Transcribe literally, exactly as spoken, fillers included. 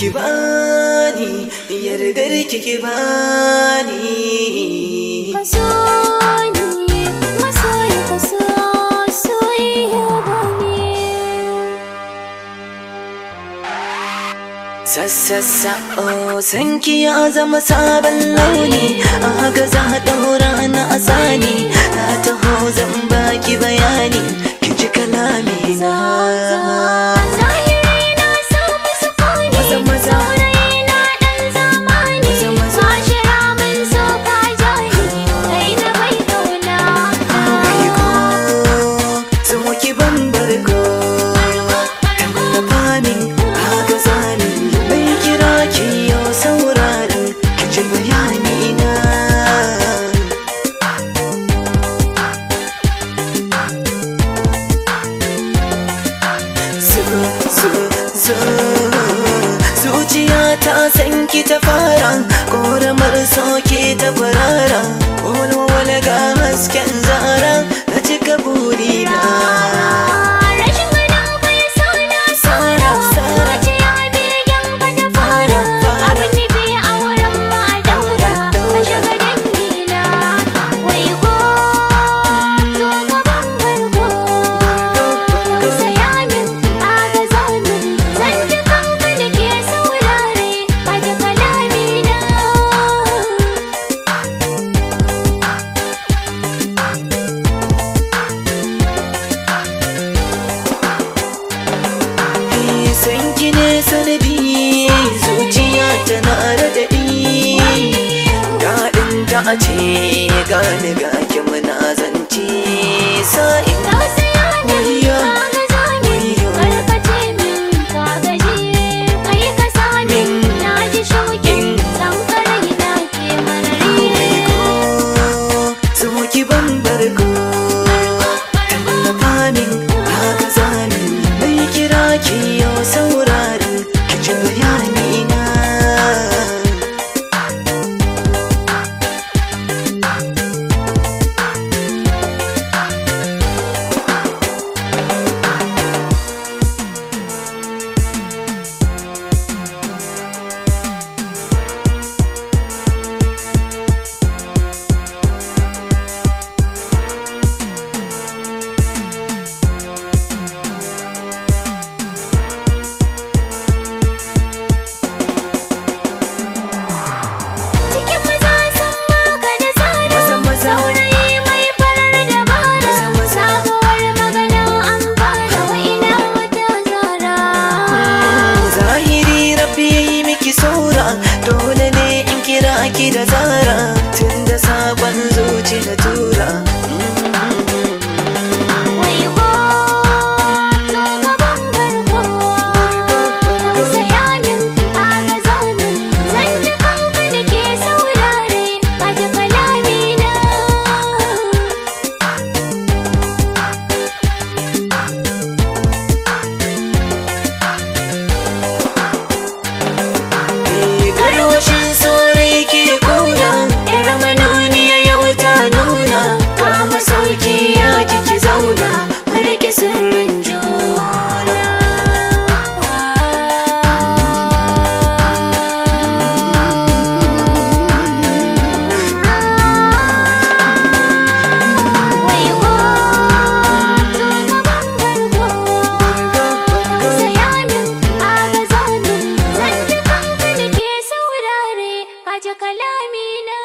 ki bani yardar ki ki bani kaso ni masoyi kaso soyayya bani sassassa oh sanki ya zama sabon launi a haka za a daura na asani na taho zan baki bayani ki ji kalami na zuciya ta san ki ta fara ƙoramar soke ta farara walwala ga hasken zara na cika burina sanki ne sanadi zuciya tana raɗaɗi daɗin ta a ce gani ga ki muna zance sa'in wariya dole ne in kira ki da zara tun da sabon zuci na tura kalamina